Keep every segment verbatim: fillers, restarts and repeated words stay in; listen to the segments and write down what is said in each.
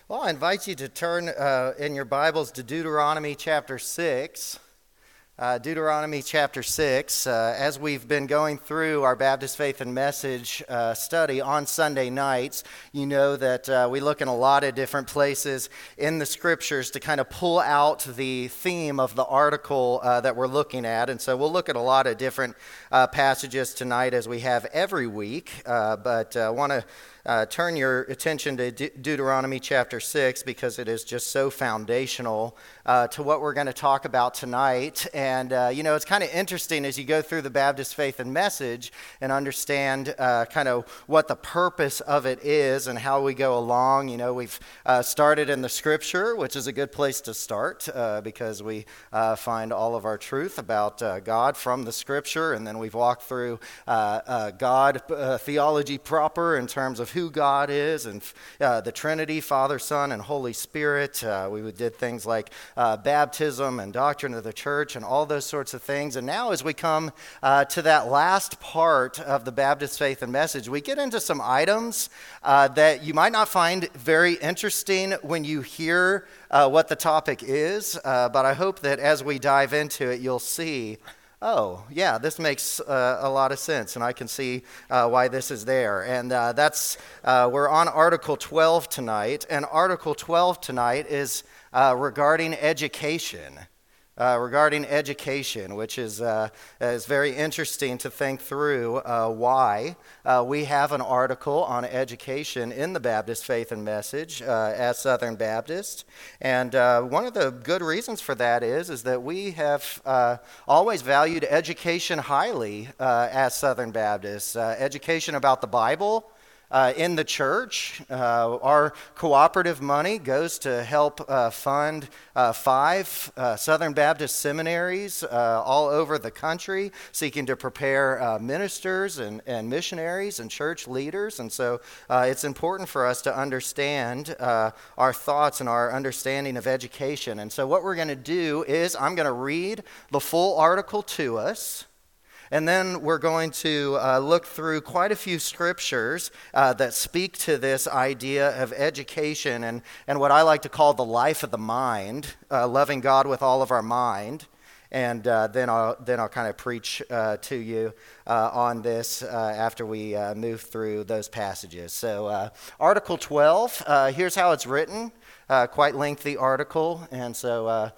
Well, I invite you to turn uh, in your Bibles to Deuteronomy chapter six. Uh, Deuteronomy chapter six. Uh, as we've been going through our Baptist Faith and Message uh, study on Sunday nights, you know that uh, we look in a lot of different places in the Scriptures to kind of pull out the theme of the article uh, that we're looking at. And so we'll look at a lot of different uh, passages tonight as we have every week. Uh, but I uh, want to Uh, turn your attention to De- Deuteronomy chapter six because it is just so foundational uh, to what we're going to talk about tonight. And, uh, you know, it's kind of interesting as you go through the Baptist Faith and Message and understand uh, kind of what the purpose of it is and how we go along. You know, we've uh, started in the Scripture, which is a good place to start uh, because we uh, find all of our truth about uh, God from the Scripture. And then we've walked through uh, uh, God uh, theology proper in terms of who God is and uh, the Trinity, Father, Son, and Holy Spirit. Uh, we did things like uh, baptism and doctrine of the church and all those sorts of things. And now as we come uh, to that last part of the Baptist Faith and Message, we get into some items uh, that you might not find very interesting when you hear uh, what the topic is. Uh, but I hope that as we dive into it, you'll see oh, yeah, this makes uh, a lot of sense, and I can see uh, why this is there. And uh, that's, uh, we're on Article twelve tonight, and Article twelve tonight is uh, regarding education. Uh, regarding education, which is uh, is very interesting to think through uh, why uh, we have an article on education in the Baptist Faith and Message uh, as Southern Baptist. And uh, one of the good reasons for that is, is that we have uh, always valued education highly uh, as Southern Baptists. Uh, education about the Bible, Uh, in the church. Uh, our cooperative money goes to help uh, fund uh, five uh, Southern Baptist seminaries uh, all over the country, seeking to prepare uh, ministers and, and missionaries and church leaders. And so uh, it's important for us to understand uh, our thoughts and our understanding of education. And so what we're going to do is I'm going to read the full article to us. And then we're going to uh, look through quite a few scriptures uh, that speak to this idea of education and, and what I like to call the life of the mind, uh, loving God with all of our mind. And uh, then I'll then I'll kind of preach uh, to you uh, on this uh, after we uh, move through those passages. So uh, Article twelve, uh, here's how it's written, uh, quite lengthy article, and so. Uh,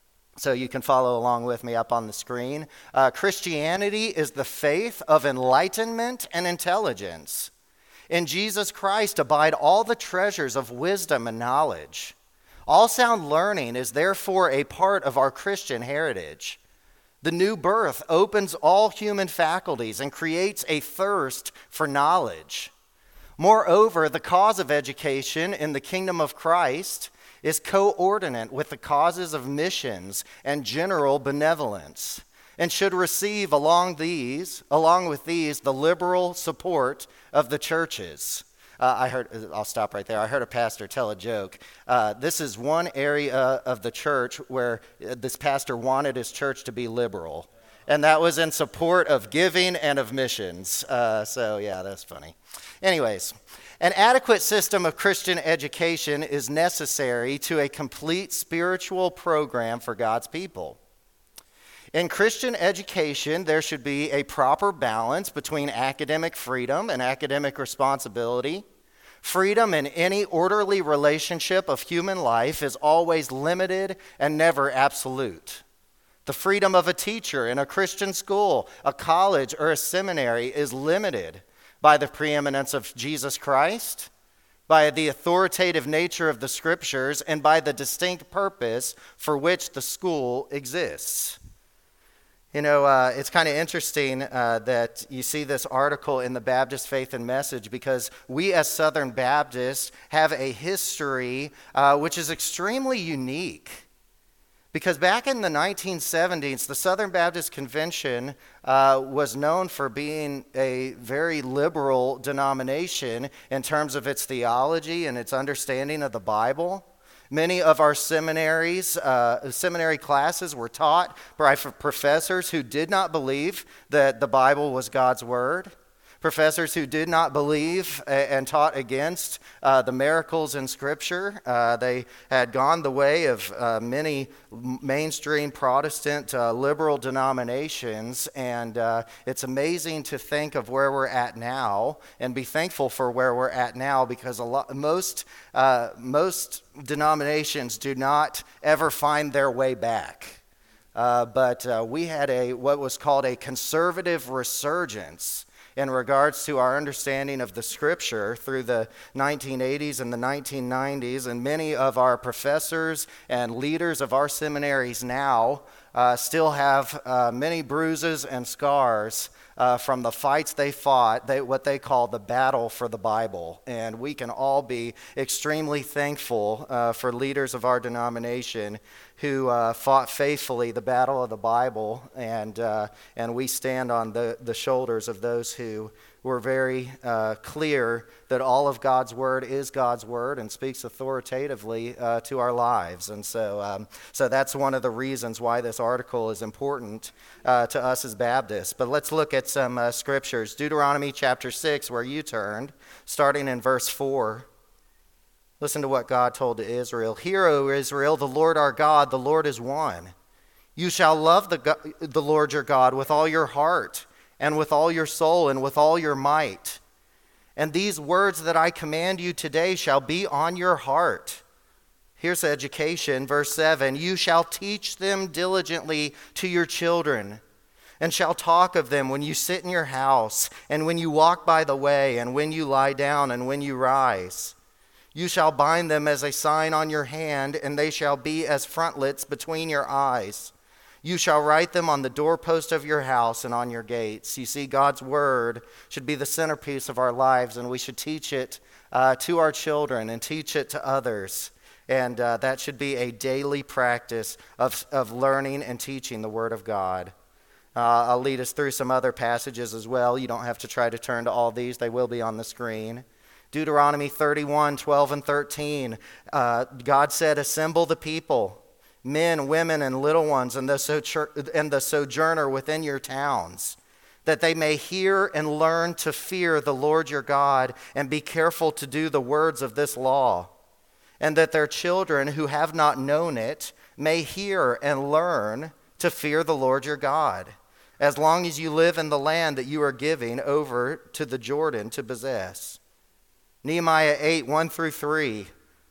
So you can follow along with me up on the screen. Uh, Christianity is the faith of enlightenment and intelligence. In Jesus Christ abide all the treasures of wisdom and knowledge. All sound learning is therefore a part of our Christian heritage. The new birth opens all human faculties and creates a thirst for knowledge. Moreover, the cause of education in the kingdom of Christ is coordinate with the causes of missions and general benevolence, and should receive along these, along with these, the liberal support of the churches. Uh, I heard, I'll stop right there. I heard a pastor tell a joke. Uh, this is one area of the church where this pastor wanted his church to be liberal, and that was in support of giving and of missions. Uh, so yeah, that's funny. Anyways. An adequate system of Christian education is necessary to a complete spiritual program for God's people. In Christian education, there should be a proper balance between academic freedom and academic responsibility. Freedom in any orderly relationship of human life is always limited and never absolute. The freedom of a teacher in a Christian school, a college, or a seminary is limited by the preeminence of Jesus Christ, by the authoritative nature of the Scriptures, and by the distinct purpose for which the school exists. You know, uh, it's kind of interesting uh, that you see this article in the Baptist Faith and Message because we as Southern Baptists have a history uh, which is extremely unique. Because back in the nineteen seventies, the Southern Baptist Convention uh, was known for being a very liberal denomination in terms of its theology and its understanding of the Bible. Many of our seminaries, uh, seminary classes were taught by professors who did not believe that the Bible was God's word. professors who did not believe and taught against uh, the miracles in Scripture. Uh, they had gone the way of uh, many mainstream Protestant uh, liberal denominations, and uh, it's amazing to think of where we're at now and be thankful for where we're at now, because a lot, most uh, most denominations do not ever find their way back. Uh, but uh, we had a what was called a conservative resurgence in regards to our understanding of the Scripture through the nineteen eighties and the nineteen nineties, and many of our professors and leaders of our seminaries now uh, still have uh, many bruises and scars uh, from the fights they fought, they, what they call the battle for the Bible. And we can all be extremely thankful uh, for leaders of our denomination who uh, fought faithfully the battle of the Bible, and uh, and we stand on the, the shoulders of those who were very uh, clear that all of God's Word is God's Word and speaks authoritatively uh, to our lives. And so um, so that's one of the reasons why this article is important uh, to us as Baptists. But let's look at some uh, scriptures. Deuteronomy chapter six, where you turned, starting in verse four. Listen to what God told to Israel. Hear, O Israel, the Lord our God, the Lord is one. You shall love the, God, the Lord your God with all your heart and with all your soul and with all your might. And these words that I command you today shall be on your heart. Here's education, verse seven. You shall teach them diligently to your children, and shall talk of them when you sit in your house, and when you walk by the way, and when you lie down, and when you rise. You shall bind them as a sign on your hand, and they shall be as frontlets between your eyes. You shall write them on the doorpost of your house and on your gates. You see, God's word should be the centerpiece of our lives, and we should teach it uh, to our children and teach it to others. And uh, that should be a daily practice of, of learning and teaching the word of God. Uh, I'll lead us through some other passages as well. You don't have to try to turn to all these. They will be on the screen. Deuteronomy thirty-one, twelve and thirteen, uh, God said, assemble the people, men, women, and little ones, and the, sojour- and the sojourner within your towns, that they may hear and learn to fear the Lord your God, and be careful to do the words of this law, and that their children who have not known it may hear and learn to fear the Lord your God, as long as you live in the land that you are giving over to the Jordan to possess. Nehemiah eight, one through three.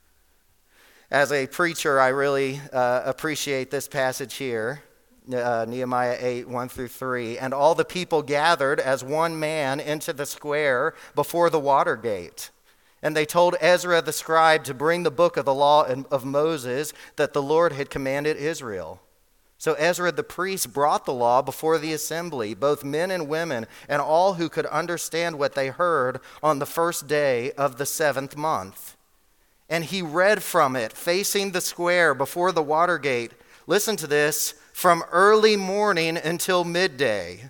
As a preacher, I really uh, appreciate this passage here. Uh, Nehemiah eight, one through three. And all the people gathered as one man into the square before the water gate. And they told Ezra the scribe to bring the book of the law of Moses that the Lord had commanded Israel. So Ezra the priest brought the law before the assembly, both men and women, and all who could understand what they heard on the first day of the seventh month. And he read from it, facing the square before the water gate. Listen to this, from early morning until midday,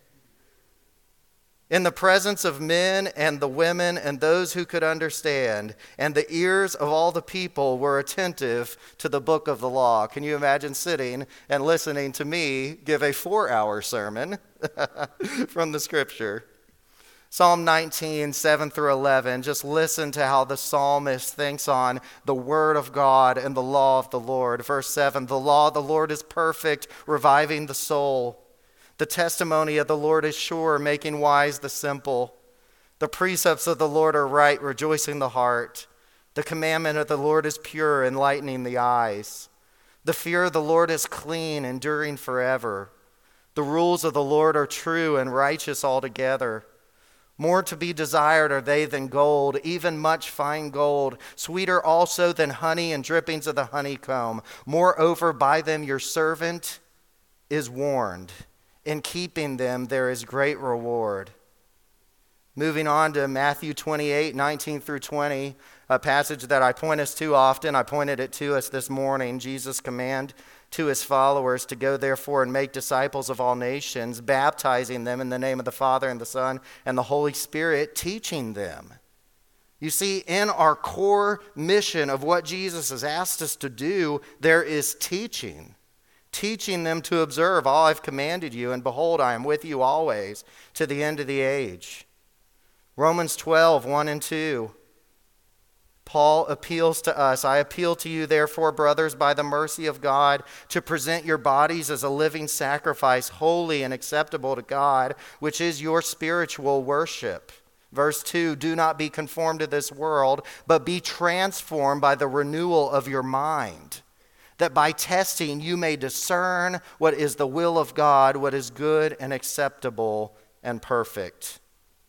in the presence of men and the women and those who could understand, and the ears of all the people were attentive to the book of the law. Can you imagine sitting and listening to me give a four-hour sermon from the scripture? Psalm nineteen, seven through eleven, just listen to how the psalmist thinks on the word of God and the law of the Lord. Verse seven, the law of the Lord is perfect, reviving the soul. The testimony of the Lord is sure, making wise the simple. The precepts of the Lord are right, rejoicing the heart. The commandment of the Lord is pure, enlightening the eyes. The fear of the Lord is clean, enduring forever. The rules of the Lord are true and righteous altogether. More to be desired are they than gold, even much fine gold, sweeter also than honey and drippings of the honeycomb. Moreover, by them your servant is warned. In keeping them, there is great reward. Moving on to Matthew twenty-eight, nineteen through twenty, a passage that I point us to often. I pointed it to us this morning. Jesus' command to his followers to go therefore and make disciples of all nations, baptizing them in the name of the Father and the Son and the Holy Spirit, teaching them. You see, in our core mission of what Jesus has asked us to do, there is teaching. Teaching them to observe all I've commanded you, and behold, I am with you always to the end of the age. Romans twelve, one and two. Paul appeals to us. I appeal to you, therefore, brothers, by the mercy of God, to present your bodies as a living sacrifice, holy and acceptable to God, which is your spiritual worship. Verse two, do not be conformed to this world, but be transformed by the renewal of your mind, that by testing you may discern what is the will of God, what is good and acceptable and perfect.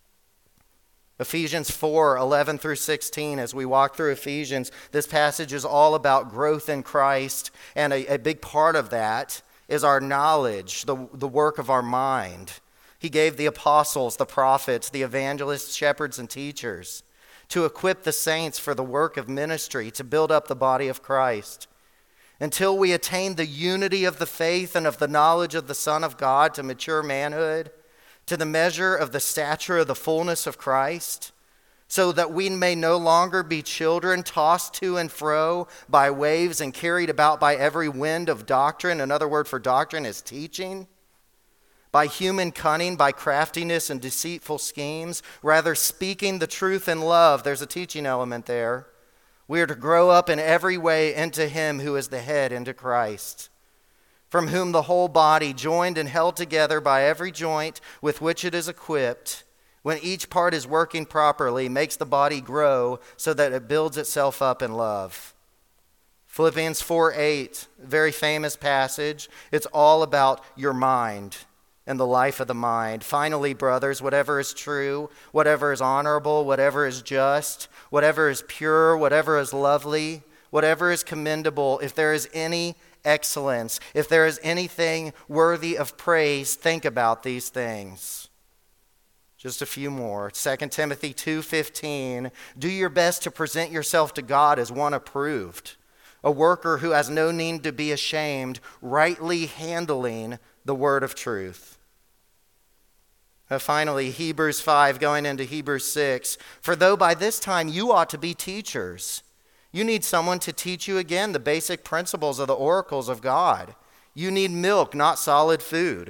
Ephesians four, eleven through sixteen, as we walk through Ephesians, this passage is all about growth in Christ, and a, a big part of that is our knowledge, the, the work of our mind. He gave the apostles, the prophets, the evangelists, shepherds, and teachers to equip the saints for the work of ministry, to build up the body of Christ, until we attain the unity of the faith and of the knowledge of the Son of God, to mature manhood, to the measure of the stature of the fullness of Christ, so that we may no longer be children tossed to and fro by waves and carried about by every wind of doctrine. Another word for doctrine is teaching. By human cunning, by craftiness and deceitful schemes, rather speaking the truth in love. There's a teaching element there. We are to grow up in every way into him who is the head, into Christ, from whom the whole body, joined and held together by every joint with which it is equipped, when each part is working properly, makes the body grow so that it builds itself up in love. Philippians four eight, very famous passage. It's all about your mind and the life of the mind. Finally, brothers, whatever is true, whatever is honorable, whatever is just, whatever is pure, whatever is lovely, whatever is commendable, if there is any excellence, if there is anything worthy of praise, think about these things. Just a few more. Second Timothy two fifteen, do your best to present yourself to God as one approved, a worker who has no need to be ashamed, rightly handling the word of truth. Uh, finally, Hebrews five, going into Hebrews six, for though by this time you ought to be teachers, you need someone to teach you again the basic principles of the oracles of God. You need milk, not solid food.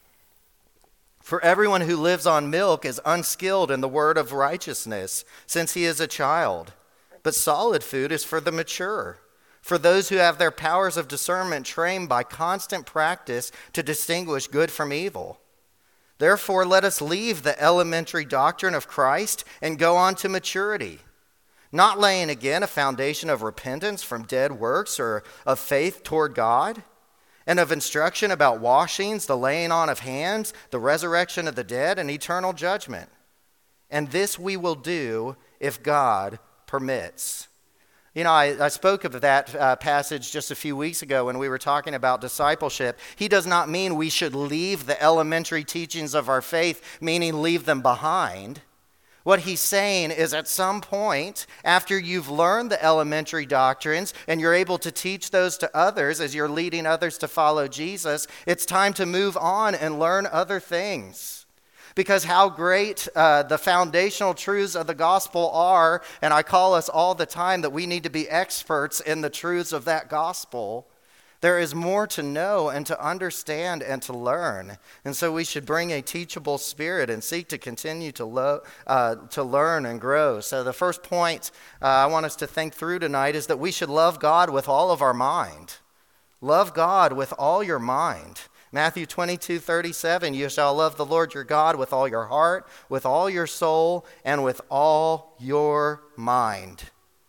For everyone who lives on milk is unskilled in the word of righteousness, since he is a child. But solid food is for the mature, for those who have their powers of discernment trained by constant practice to distinguish good from evil. Therefore, let us leave the elementary doctrine of Christ and go on to maturity, not laying again a foundation of repentance from dead works or of faith toward God, and of instruction about washings, the laying on of hands, the resurrection of the dead, and eternal judgment. And this we will do if God permits. You know, I, I spoke of that uh, passage just a few weeks ago when we were talking about discipleship. He does not mean we should leave the elementary teachings of our faith, meaning leave them behind. What he's saying is at some point, after you've learned the elementary doctrines and you're able to teach those to others as you're leading others to follow Jesus, it's time to move on and learn other things. Because how great uh, the foundational truths of the gospel are, and I call us all the time that we need to be experts in the truths of that gospel. There is more to know and to understand and to learn. And so we should bring a teachable spirit and seek to continue to, lo- uh, to learn and grow. So the first point uh, I want us to think through tonight is that we should love God with all of our mind. Love God with all your mind. Matthew twenty-two thirty-seven, you shall love the Lord your God with all your heart, with all your soul, and with all your mind.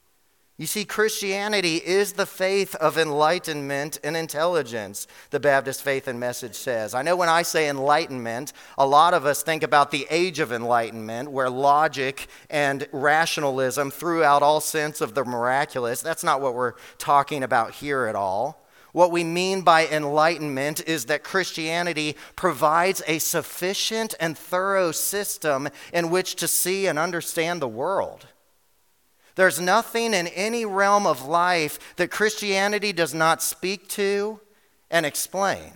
You see, Christianity is the faith of enlightenment and intelligence, the Baptist Faith and Message says. I know when I say enlightenment, a lot of us think about the age of enlightenment, where logic and rationalism threw out all sense of the miraculous. That's not what we're talking about here at all. What we mean by enlightenment is that Christianity provides a sufficient and thorough system in which to see and understand the world. There's nothing in any realm of life that Christianity does not speak to and explain.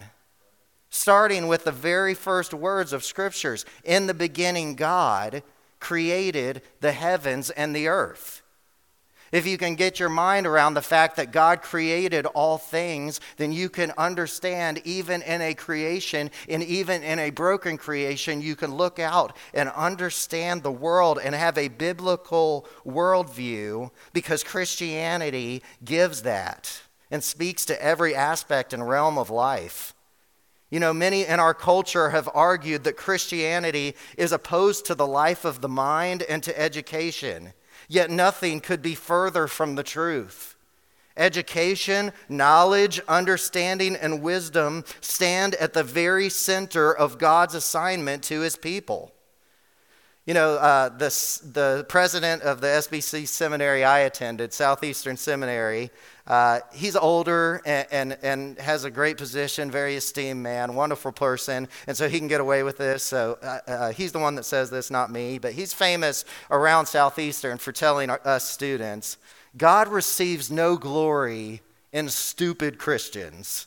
Starting with the very first words of Scriptures, in the beginning God created the heavens and the earth. If you can get your mind around the fact that God created all things, then you can understand even in a creation, and even in a broken creation, you can look out and understand the world and have a biblical worldview, because Christianity gives that and speaks to every aspect and realm of life. You know, many in our culture have argued that Christianity is opposed to the life of the mind and to education. Yet nothing could be further from the truth. Education, knowledge, understanding, and wisdom stand at the very center of God's assignment to his people. You know, uh, the, the president of the S B C seminary I attended, Southeastern Seminary, uh, he's older and, and, and has a great position, very esteemed man, wonderful person, and so he can get away with this. So uh, uh, he's the one that says this, not me, but he's famous around Southeastern for telling our, us students, God receives no glory in stupid Christians.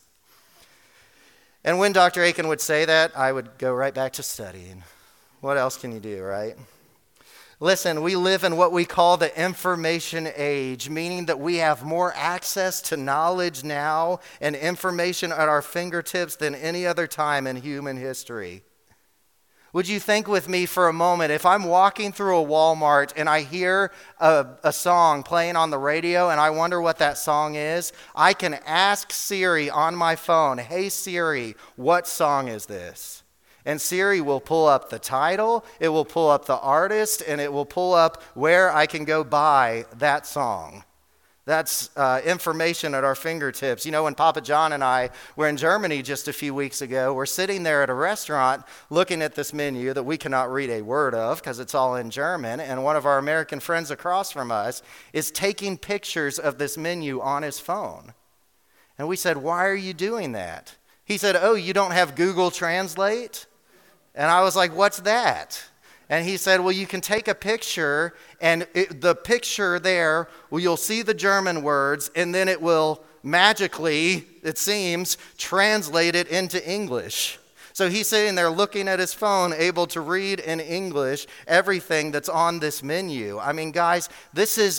And when Doctor Aiken would say that, I would go right back to studying. What else can you do, right? Listen, we live in what we call the information age, meaning that we have more access to knowledge now and information at our fingertips than any other time in human history. Would you think with me for a moment, if I'm walking through a Walmart and I hear a, a song playing on the radio and I wonder what that song is, I can ask Siri on my phone, hey Siri, what song is this? And Siri will pull up the title, it will pull up the artist, and it will pull up where I can go buy that song. That's uh, information at our fingertips. You know, when Papa John and I were in Germany just a few weeks ago, we're sitting there at a restaurant looking at this menu that we cannot read a word of because it's all in German, and one of our American friends across from us is taking pictures of this menu on his phone. And we said, why are you doing that? He said, oh, you don't have Google Translate? And I was like, what's that? And he said, well, you can take a picture, and it, the picture there, well, you'll see the German words, and then it will magically, it seems, translate it into English. So he's sitting there looking at his phone, able to read in English everything that's on this menu. I mean, guys, this is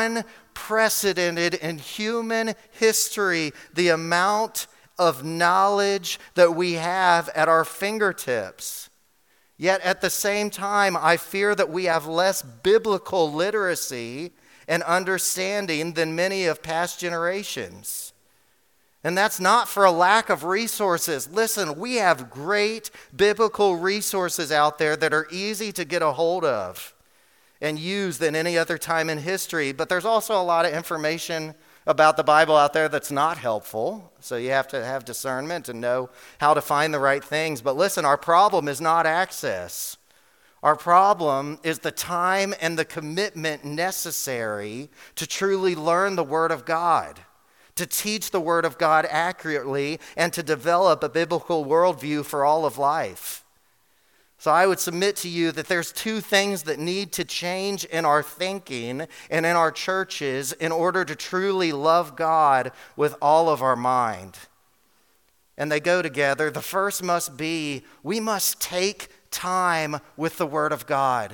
unprecedented in human history, the amount of knowledge that we have at our fingertips. Yet at the same time, I fear that we have less biblical literacy and understanding than many of past generations. And that's not for a lack of resources. Listen, we have great biblical resources out there that are easy to get a hold of and use than any other time in history. But there's also a lot of information about the Bible out there that's not helpful. So you have to have discernment and know how to find the right things. But listen, our problem is not access. Our problem is the time and the commitment necessary to truly learn the Word of God, to teach the Word of God accurately, and to develop a biblical worldview for all of life. So I would submit to you that there's two things that need to change in our thinking and in our churches in order to truly love God with all of our mind. And they go together. The first must be, we must take time with the Word of God.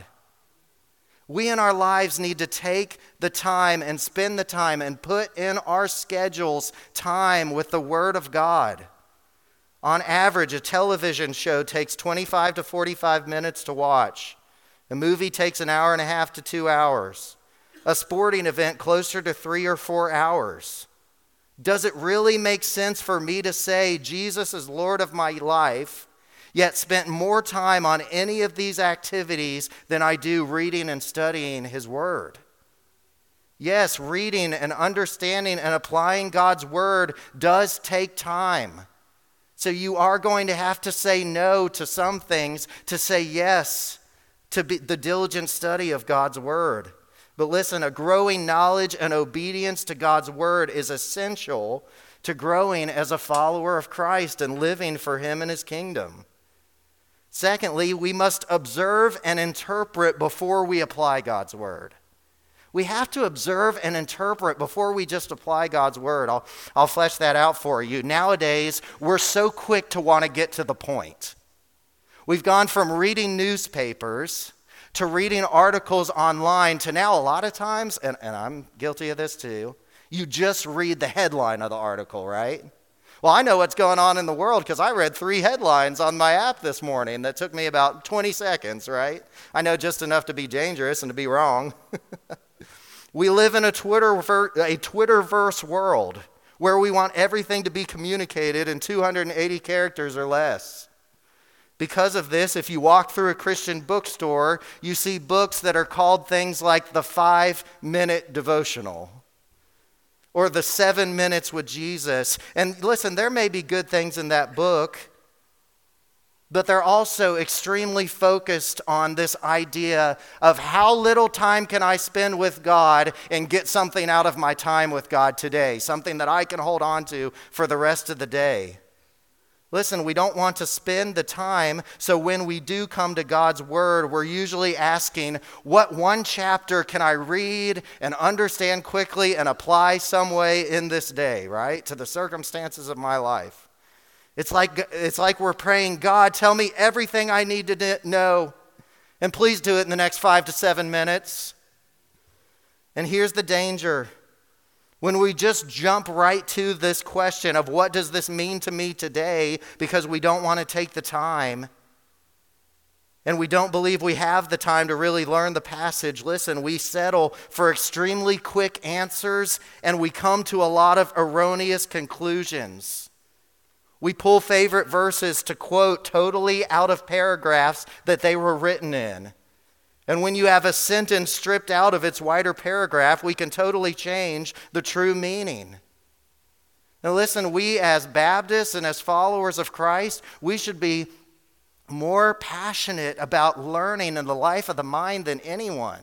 We in our lives need to take the time and spend the time and put in our schedules time with the Word of God. On average, a television show takes twenty-five to forty-five minutes to watch. A movie takes an hour and a half to two hours. A sporting event closer to three or four hours. Does it really make sense for me to say Jesus is Lord of my life, yet spent more time on any of these activities than I do reading and studying His Word? Yes, reading and understanding and applying God's Word does take time. So you are going to have to say no to some things to say yes to be the diligent study of God's Word. But listen, a growing knowledge and obedience to God's Word is essential to growing as a follower of Christ and living for Him and His kingdom. Secondly, we must observe and interpret before we apply God's Word. We have to observe and interpret before we just apply God's Word. I'll, I'll flesh that out for you. Nowadays, we're so quick to want to get to the point. We've gone from reading newspapers to reading articles online, to now a lot of times, and, and I'm guilty of this too, you just read the headline of the article, right? Well, I know what's going on in the world because I read three headlines on my app this morning that took me about twenty seconds, right? I know just enough to be dangerous and to be wrong. We live in a Twitter a Twitterverse world where we want everything to be communicated in two hundred eighty characters or less. Because of this, if you walk through a Christian bookstore, you see books that are called things like the five-minute devotional or the seven minutes with Jesus. And listen, there may be good things in that book, but they're also extremely focused on this idea of how little time can I spend with God and get something out of my time with God today, something that I can hold on to for the rest of the day. Listen, we don't want to spend the time, so when we do come to God's Word, we're usually asking, what one chapter can I read and understand quickly and apply some way in this day, right, to the circumstances of my life? It's like, it's like we're praying, God, tell me everything I need to know, and please do it in the next five to seven minutes. And here's the danger. When we just jump right to this question of what does this mean to me today because we don't want to take the time and we don't believe we have the time to really learn the passage, listen, we settle for extremely quick answers and we come to a lot of erroneous conclusions. We pull favorite verses to quote totally out of paragraphs that they were written in. And when you have a sentence stripped out of its wider paragraph, we can totally change the true meaning. Now listen, we as Baptists and as followers of Christ, we should be more passionate about learning in the life of the mind than anyone.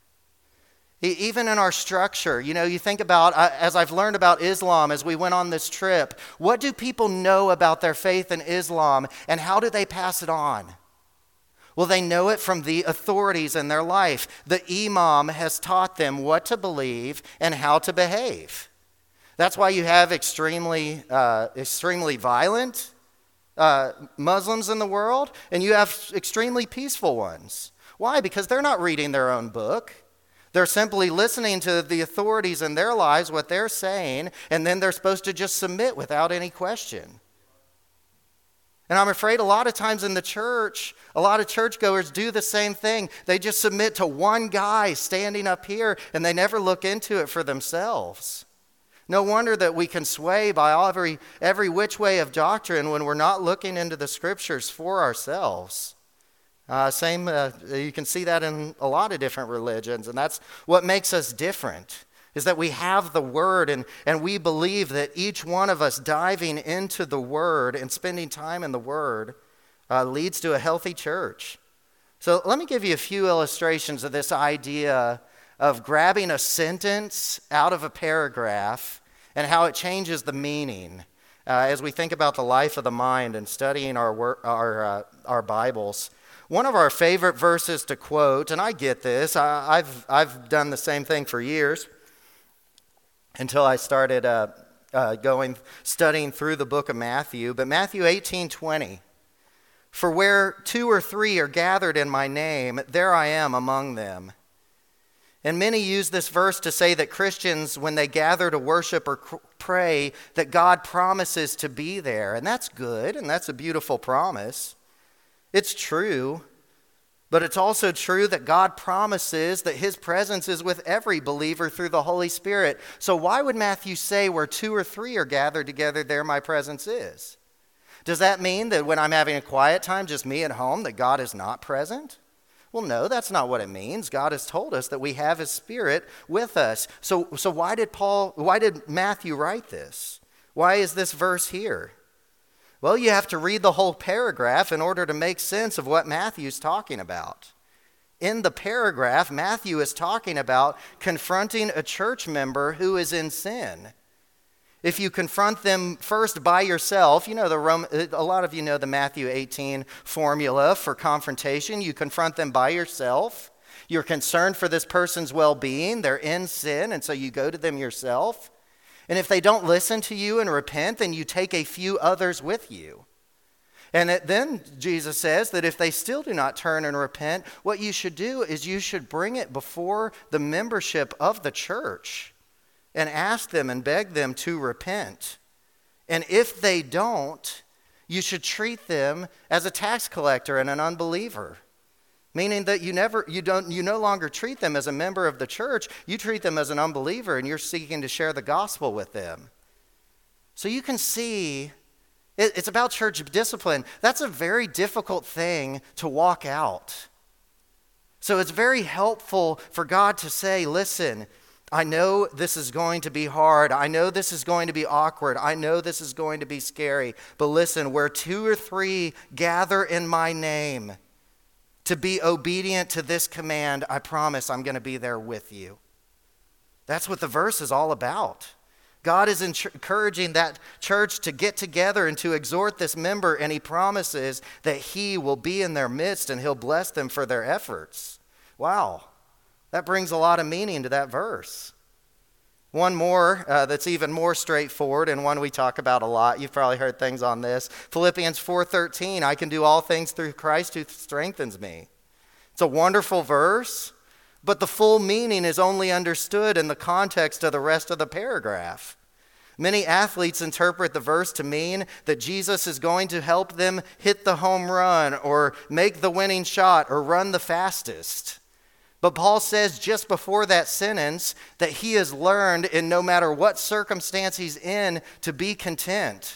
Even in our structure, you know, you think about, uh, as I've learned about Islam as we went on this trip, what do people know about their faith in Islam and how do they pass it on? Well, they know it from the authorities in their life. The imam has taught them what to believe and how to behave. That's why you have extremely, uh, extremely violent uh, Muslims in the world, and you have extremely peaceful ones. Why? Because they're not reading their own book. They're simply listening to the authorities in their lives, what they're saying, and then they're supposed to just submit without any question. And I'm afraid a lot of times in the church, a lot of churchgoers do the same thing. They just submit to one guy standing up here, and they never look into it for themselves. No wonder that we can sway by every, every which way of doctrine when we're not looking into the Scriptures for ourselves. Uh, same, uh, you can see that in a lot of different religions, and that's what makes us different. Is that we have the Word and, and we believe that each one of us diving into the Word and spending time in the Word uh, leads to a healthy church. So let me give you a few illustrations of this idea of grabbing a sentence out of a paragraph and how it changes the meaning uh, as we think about the life of the mind and studying our, wor- our, uh, our Bibles. One of our favorite verses to quote, and I get this, I, I've, I've done the same thing for years, until I started uh, uh, going, studying through the book of Matthew. But Matthew eighteen twenty, for where two or three are gathered in my name, there I am among them. And many use this verse to say that Christians, when they gather to worship or pray, that God promises to be there. And that's good, and that's a beautiful promise. It's true. But it's also true that God promises that his presence is with every believer through the Holy Spirit. So why would Matthew say where two or three are gathered together, there my presence is? Does that mean that when I'm having a quiet time, just me at home, that God is not present? Well, no, that's not what it means. God has told us that we have his Spirit with us. So, so why did Paul, why did Matthew write this? Why is this verse here? Well, you have to read the whole paragraph in order to make sense of what Matthew's talking about. In the paragraph, Matthew is talking about confronting a church member who is in sin. If you confront them first by yourself, you know, the Rome, a lot of you know the Matthew eighteen formula for confrontation. You confront them by yourself. You're concerned for this person's well-being. They're in sin, and so you go to them yourself. And if they don't listen to you and repent, then you take a few others with you. And it, then Jesus says that if they still do not turn and repent, what you should do is you should bring it before the membership of the church and ask them and beg them to repent. And if they don't, you should treat them as a tax collector and an unbeliever. Meaning that you never, you don't, you no longer treat them as a member of the church. You treat them as an unbeliever, and you're seeking to share the gospel with them. So you can see, it, it's about church discipline. That's a very difficult thing to walk out. So it's very helpful for God to say, listen, I know this is going to be hard. I know this is going to be awkward. I know this is going to be scary. But listen, where two or three gather in my name, to be obedient to this command, I promise I'm going to be there with you. That's what the verse is all about. God is encouraging that church to get together and to exhort this member, and he promises that he will be in their midst and he'll bless them for their efforts. Wow, that brings a lot of meaning to that verse. One more uh, that's even more straightforward, and one we talk about a lot. You've probably heard things on this. Philippians four thirteen, I can do all things through Christ who strengthens me. It's a wonderful verse, but the full meaning is only understood in the context of the rest of the paragraph. Many athletes interpret the verse to mean that Jesus is going to help them hit the home run or make the winning shot or run the fastest. But Paul says just before that sentence that he has learned in no matter what circumstance he's in to be content.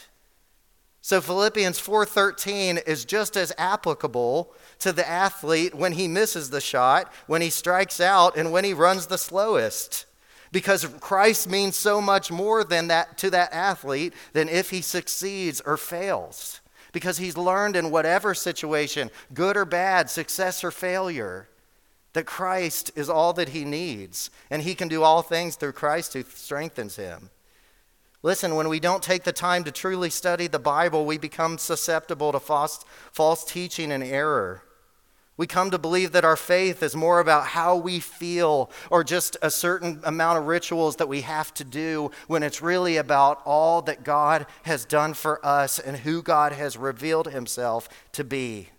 So Philippians four thirteen is just as applicable to the athlete when he misses the shot, when he strikes out, and when he runs the slowest. Because Christ means so much more than that to that athlete than if he succeeds or fails. Because he's learned in whatever situation, good or bad, success or failure, that Christ is all that he needs, and he can do all things through Christ who strengthens him. Listen, when we don't take the time to truly study the Bible, we become susceptible to false, false teaching and error. We come to believe that our faith is more about how we feel or just a certain amount of rituals that we have to do, when it's really about all that God has done for us and who God has revealed himself to be.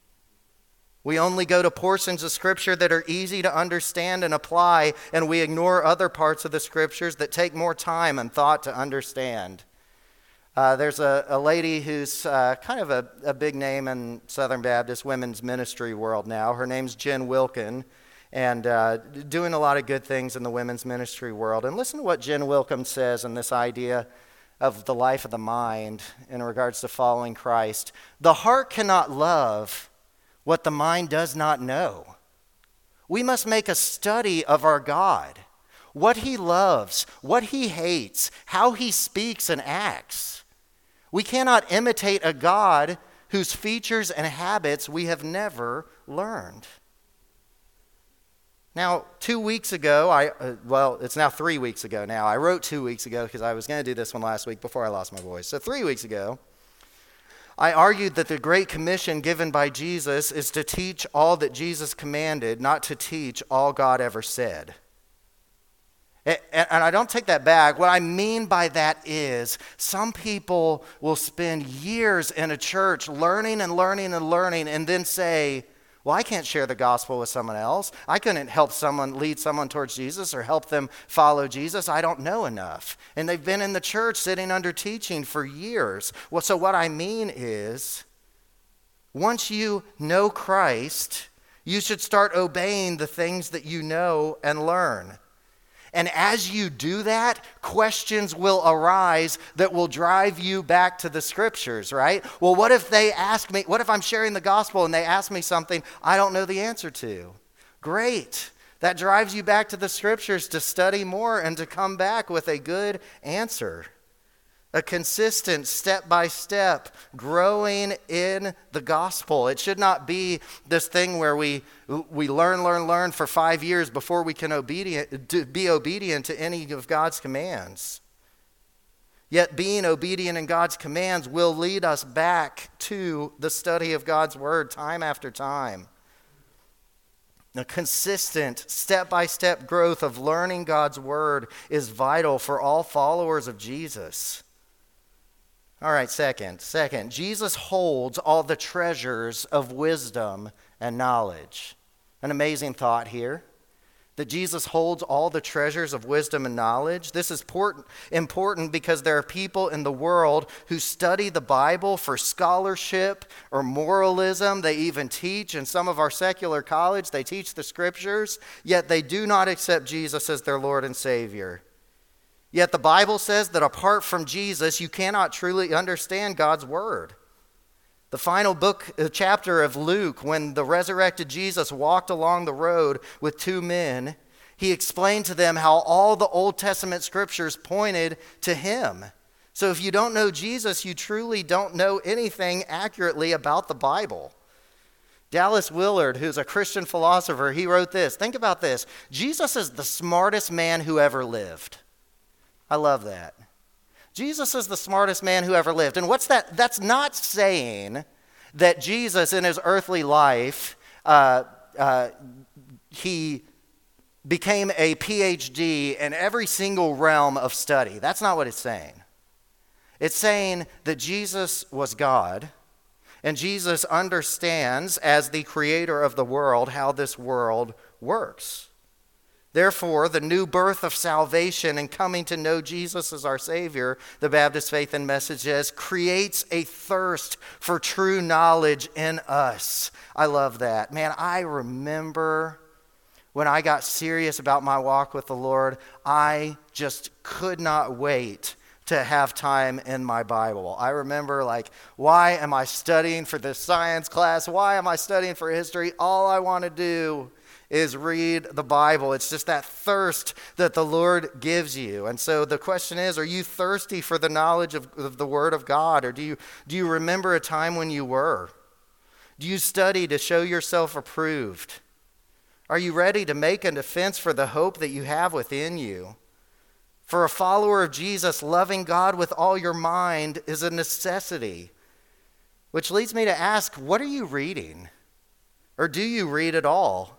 We only go to portions of Scripture that are easy to understand and apply, and we ignore other parts of the Scriptures that take more time and thought to understand. Uh, there's a, a lady who's uh, kind of a, a big name in Southern Baptist women's ministry world now. Her name's Jen Wilkin, and uh, doing a lot of good things in the women's ministry world. And listen to what Jen Wilkin says in this idea of the life of the mind in regards to following Christ. The heart cannot love what the mind does not know. We must make a study of our God, what he loves, what he hates, how he speaks and acts. We cannot imitate a God whose features and habits we have never learned. Now, two weeks ago, I uh, well, it's now three weeks ago now. I wrote two weeks ago because I was going to do this one last week before I lost my voice. So three weeks ago, I argued that the Great Commission given by Jesus is to teach all that Jesus commanded, not to teach all God ever said. And I don't take that back. What I mean by that is some people will spend years in a church learning and learning and learning and then say, well, I can't share the gospel with someone else. I couldn't help someone, lead someone towards Jesus or help them follow Jesus. I don't know enough. And they've been in the church sitting under teaching for years. Well, so what I mean is, once you know Christ, you should start obeying the things that you know and learn. And as you do that, questions will arise that will drive you back to the Scriptures, right? Well, what if they ask me, what if I'm sharing the gospel and they ask me something I don't know the answer to? Great. That drives you back to the Scriptures to study more and to come back with a good answer. A consistent, step-by-step growing in the gospel. It should not be this thing where we we learn, learn, learn for five years before we can obedient, be obedient to any of God's commands. Yet being obedient in God's commands will lead us back to the study of God's word time after time. A consistent, step-by-step growth of learning God's word is vital for all followers of Jesus. All right, second. Second, Jesus holds all the treasures of wisdom and knowledge. An amazing thought here, that Jesus holds all the treasures of wisdom and knowledge. This is important, important because there are people in the world who study the Bible for scholarship or moralism. They even teach in some of our secular college, they teach the scriptures, yet they do not accept Jesus as their Lord and Savior. Yet the Bible says that apart from Jesus, you cannot truly understand God's word. The final book, uh, chapter of Luke, when the resurrected Jesus walked along the road with two men, he explained to them how all the Old Testament scriptures pointed to him. So if you don't know Jesus, you truly don't know anything accurately about the Bible. Dallas Willard, who's a Christian philosopher, he wrote this. Think about this. Jesus is the smartest man who ever lived. I love that. Jesus is the smartest man who ever lived. And what's that? That's not saying that Jesus in his earthly life, uh, uh, he became a P H D in every single realm of study. That's not what it's saying. It's saying that Jesus was God, and Jesus understands as the creator of the world how this world works. Therefore, the new birth of salvation and coming to know Jesus as our Savior, the Baptist Faith and Message says, creates a thirst for true knowledge in us. I love that. Man, I remember when I got serious about my walk with the Lord, I just could not wait to have time in my Bible. I remember, like, why am I studying for this science class? Why am I studying for history? All I want to do is read the Bible. It's just that thirst that the Lord gives you. And so the question is, are you thirsty for the knowledge of, of the Word of God? Or do you, do you remember a time when you were? Do you study to show yourself approved? Are you ready to make a defense for the hope that you have within you? For a follower of Jesus, loving God with all your mind is a necessity. Which leads me to ask, what are you reading? Or do you read at all?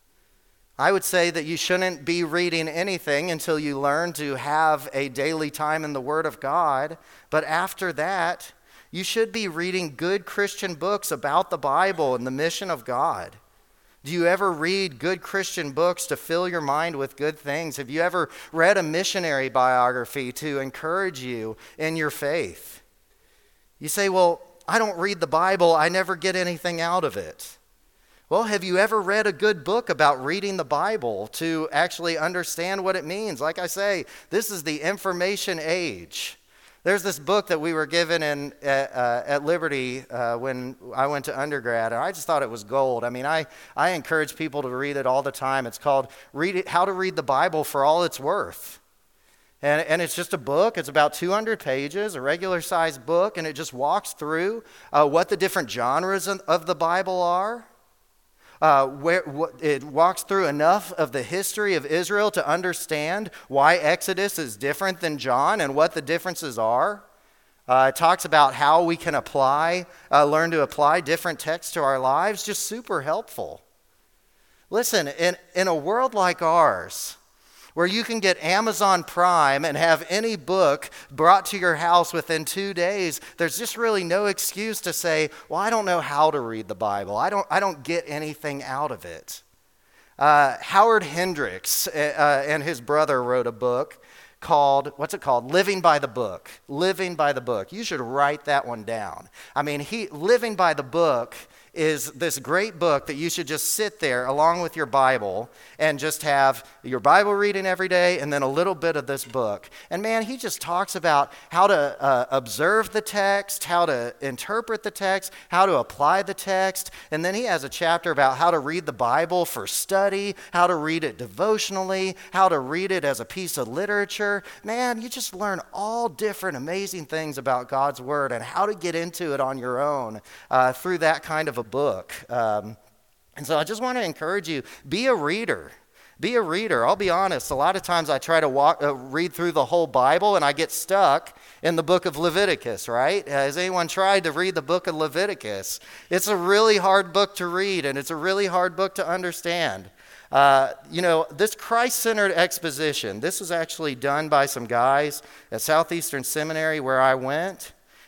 I would say that you shouldn't be reading anything until you learn to have a daily time in the Word of God. But after that, you should be reading good Christian books about the Bible and the mission of God. Do you ever read good Christian books to fill your mind with good things? Have you ever read a missionary biography to encourage you in your faith? You say, well, I don't read the Bible. I never get anything out of it. Well, have you ever read a good book about reading the Bible to actually understand what it means? Like I say, this is the information age. There's this book that we were given in at, uh, at Liberty uh, when I went to undergrad, and I just thought it was gold. I mean, I, I encourage people to read it all the time. It's called Read It, How to Read the Bible for All It's Worth. And, and it's just a book. It's about two hundred pages, a regular-sized book, and it just walks through uh, what the different genres of the Bible are. Uh, where wh- it walks through enough of the history of Israel to understand why Exodus is different than John and what the differences are. Uh, it talks about how we can apply, uh, learn to apply different texts to our lives. Just super helpful. Listen, in, in a world like ours, where you can get Amazon Prime and have any book brought to your house within two days, there's just really no excuse to say, well, I don't know how to read the Bible. I don't, I don't get anything out of it. Uh, Howard Hendricks uh, and his brother wrote a book called, what's it called? Living by the Book. Living by the Book. You should write that one down. I mean, he Living by the Book is this great book that you should just sit there along with your Bible and just have your Bible reading every day and then a little bit of this book. And man, he just talks about how to uh, observe the text, how to interpret the text, how to apply the text. And then he has a chapter about how to read the Bible for study, how to read it devotionally, how to read it as a piece of literature. Man, you just learn all different amazing things about God's Word and how to get into it on your own uh, through that kind of a book. Um, and so I just want to encourage you, be a reader. Be a reader. I'll be honest, a lot of times I try to walk, uh, read through the whole Bible and I get stuck in the book of Leviticus, right? Uh, has anyone tried to read the book of Leviticus? It's a really hard book to read and it's a really hard book to understand. Uh, you know, this Christ-centered exposition, this was actually done by some guys at Southeastern Seminary where I went.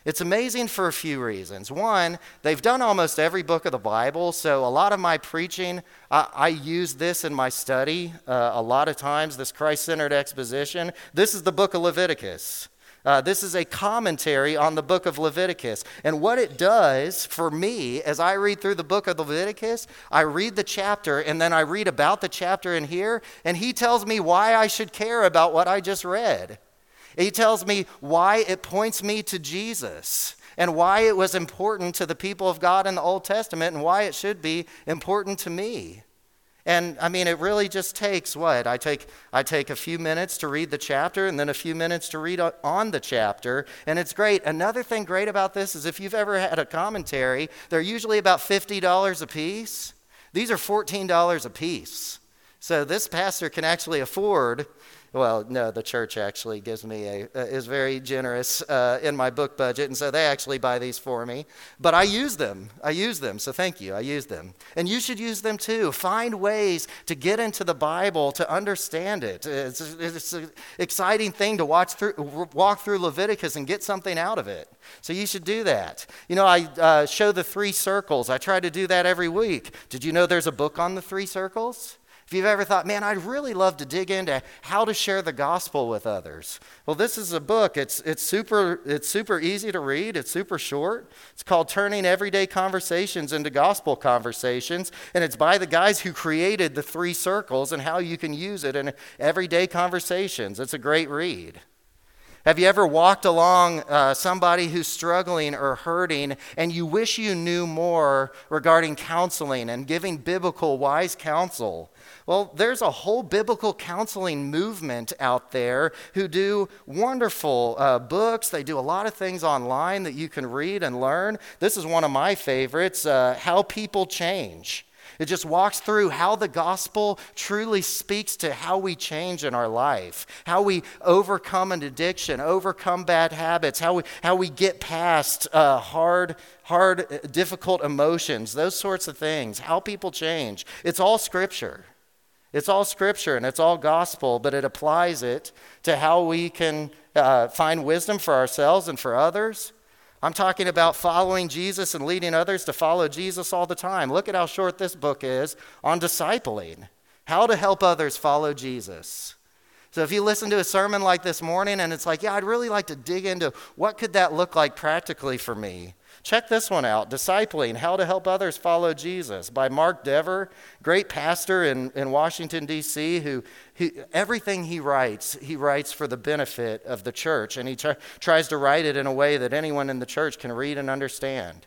It's amazing for a few reasons. One, they've done almost every book of the Bible, so a lot of my preaching, I, I use this in my study uh, a lot of times, this Christ-centered exposition. This is the book of Leviticus. Uh, this is a commentary on the book of Leviticus. And what it does for me, as I read through the book of Leviticus, I read the chapter, and then I read about the chapter in here, and he tells me why I should care about what I just read. He tells me why it points me to Jesus, and why it was important to the people of God in the Old Testament, and why it should be important to me. And I mean, it really just takes what? I take I take a few minutes to read the chapter, and then a few minutes to read on the chapter, and it's great. Another thing great about this is if you've ever had a commentary, they're usually about fifty dollars a piece. These are fourteen dollars a piece. So this pastor can actually afford, well, no, the church actually gives me a, uh, is very generous uh, in my book budget, and so they actually buy these for me. But I use them. I use them, so thank you. I use them. And you should use them too. Find ways to get into the Bible, to understand it. It's, it's an exciting thing to watch through, walk through Leviticus and get something out of it. So you should do that. You know, I uh, show the three circles. I try to do that every week. Did you know there's a book on the three circles? If you've ever thought, man, I'd really love to dig into how to share the gospel with others. Well, this is a book. It's it's super it's super easy to read. It's super short. It's called Turning Everyday Conversations into Gospel Conversations, and it's by the guys who created the three circles and how you can use it in everyday conversations. It's a great read. Have you ever walked along uh, somebody who's struggling or hurting, and you wish you knew more regarding counseling and giving biblical wise counsel? Well, there's a whole biblical counseling movement out there who do wonderful uh, books. They do a lot of things online that you can read and learn. This is one of my favorites, uh, How People Change. It just walks through how the gospel truly speaks to how we change in our life, how we overcome an addiction, overcome bad habits, how we how we get past uh, hard, hard, difficult emotions, those sorts of things, how people change. It's all Scripture. It's all Scripture and it's all gospel, but it applies it to how we can uh, find wisdom for ourselves and for others. I'm talking about following Jesus and leading others to follow Jesus all the time. Look at how short this book is on discipling, how to help others follow Jesus. So if you listen to a sermon like this morning and it's like, yeah, I'd really like to dig into what could that look like practically for me, check this one out, Discipling, How to Help Others Follow Jesus by Mark Dever, great pastor in, in Washington, D C, who, who everything he writes, he writes for the benefit of the church, and he tr- tries to write it in a way that anyone in the church can read and understand.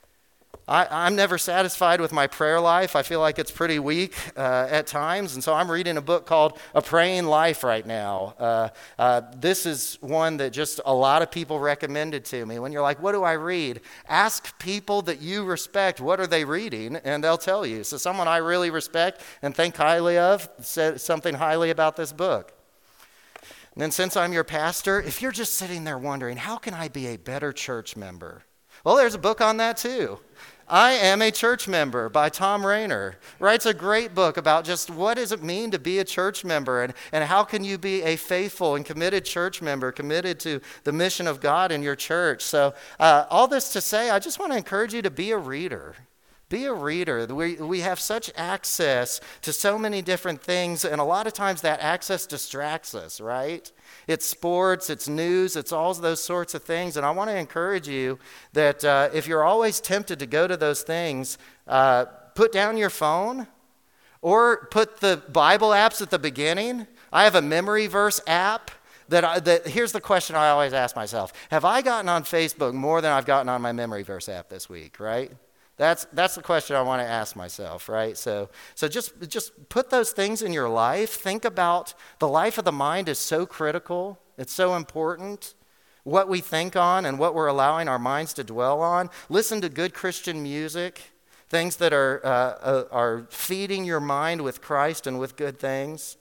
I, I'm never satisfied with my prayer life. I feel like it's pretty weak uh, at times, and so I'm reading a book called A Praying Life right now. Uh, uh, this is one that just a lot of people recommended to me. When you're like, what do I read? Ask people that you respect, what are they reading, and they'll tell you. So someone I really respect and think highly of said something highly about this book. And then since I'm your pastor, if you're just sitting there wondering, how can I be a better church member? Well, there's a book on that too. I Am a Church Member by Tom Rainer. Writes a great book about just what does it mean to be a church member, and, and how can you be a faithful and committed church member, committed to the mission of God in your church. So uh, all this to say, I just want to encourage you to be a reader. Be a reader. We, we have such access to so many different things, and a lot of times that access distracts us, right? It's sports, it's news, it's all those sorts of things. And I want to encourage you that uh, if you're always tempted to go to those things, uh, put down your phone or put the Bible apps at the beginning. I have a memory verse app. That, I, that here's the question I always ask myself. Have I gotten on Facebook more than I've gotten on my memory verse app this week, right? That's that's the question I want to ask myself, right? So so just just put those things in your life. Think about the life of the mind is so critical. It's so important. What we think on and what we're allowing our minds to dwell on. Listen to good Christian music, things that are uh, uh, are feeding your mind with Christ and with good things.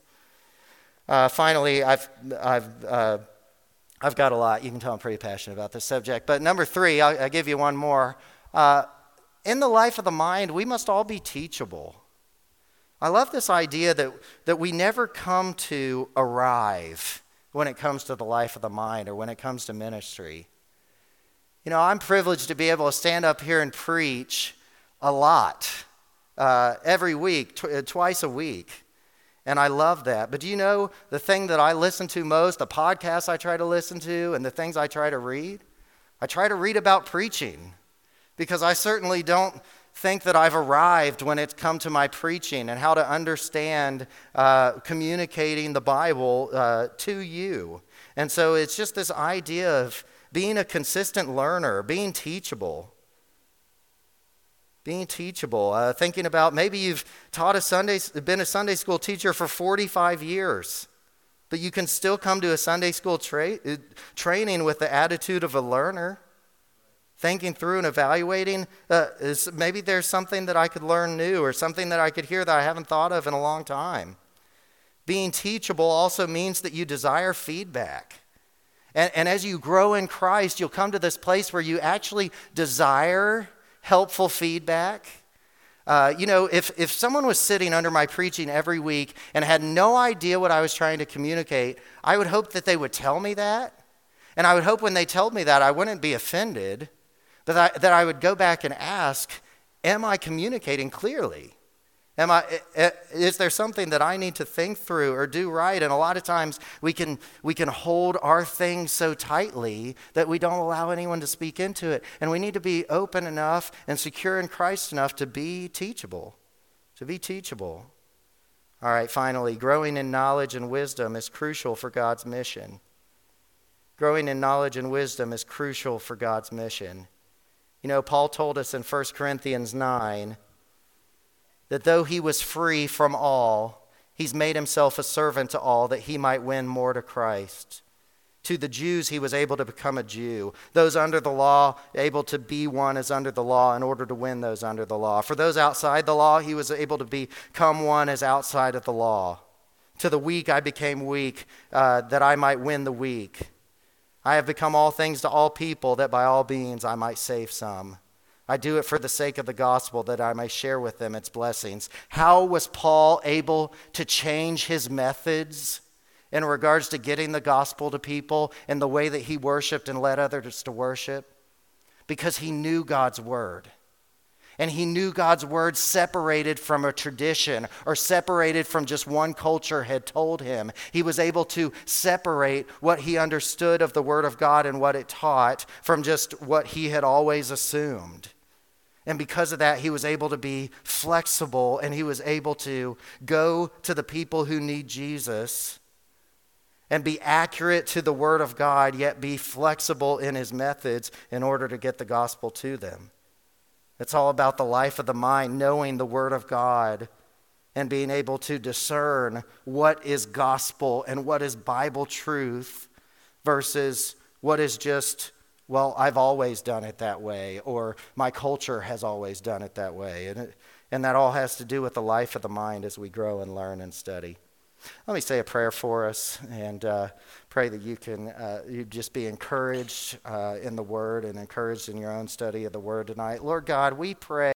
Uh, finally, I've I've uh, I've got a lot. You can tell I'm pretty passionate about this subject. But number three, I'll, I'll give you one more. Uh, In the life of the mind, we must all be teachable. I love this idea that, that we never come to arrive when it comes to the life of the mind or when it comes to ministry. You know, I'm privileged to be able to stand up here and preach a lot, uh, every week, tw- twice a week. And I love that. But do you know the thing that I listen to most, the podcasts I try to listen to, and the things I try to read? I try to read about preaching, because I certainly don't think that I've arrived when it's come to my preaching and how to understand uh, communicating the Bible uh, to you. And so it's just this idea of being a consistent learner, being teachable. Being teachable, uh, thinking about maybe you've taught a Sunday, been a Sunday school teacher for forty-five years, but you can still come to a Sunday school tra- training with the attitude of a learner, thinking through and evaluating, uh, is, maybe there's something that I could learn new or something that I could hear that I haven't thought of in a long time. Being teachable also means that you desire feedback. And, and as you grow in Christ, you'll come to this place where you actually desire helpful feedback. Uh, you know, if, if someone was sitting under my preaching every week and had no idea what I was trying to communicate, I would hope that they would tell me that. And I would hope when they told me that, I wouldn't be offended, but that I, that I would go back and ask, am I communicating clearly? Am I, is there something that I need to think through or do right? And a lot of times we can we can hold our things so tightly that we don't allow anyone to speak into it. And we need to be open enough and secure in Christ enough to be teachable, to be teachable. All right, finally, growing in knowledge and wisdom is crucial for God's mission. Growing in knowledge and wisdom is crucial for God's mission. You know, Paul told us in First Corinthians nine, that though he was free from all, he's made himself a servant to all that he might win more to Christ. To the Jews, he was able to become a Jew. Those under the law, able to be one as under the law in order to win those under the law. For those outside the law, he was able to become one as outside of the law. To the weak, I became weak, uh, that I might win the weak. I have become all things to all people, that by all means I might save some. I do it for the sake of the gospel, that I may share with them its blessings. How was Paul able to change his methods in regards to getting the gospel to people and the way that he worshiped and led others to worship? Because he knew God's word. And he knew God's word separated from a tradition or separated from just one culture had told him. He was able to separate what he understood of the word of God and what it taught from just what he had always assumed. And because of that, he was able to be flexible, and he was able to go to the people who need Jesus and be accurate to the word of God, yet be flexible in his methods in order to get the gospel to them. It's all about the life of the mind, knowing the word of God and being able to discern what is gospel and what is Bible truth versus what is just, well, I've always done it that way, or my culture has always done it that way. And, it, and that all has to do with the life of the mind as we grow and learn and study. Let me say a prayer for us, and uh, pray that you can uh, you just be encouraged uh, in the Word and encouraged in your own study of the Word tonight. Lord God, we pray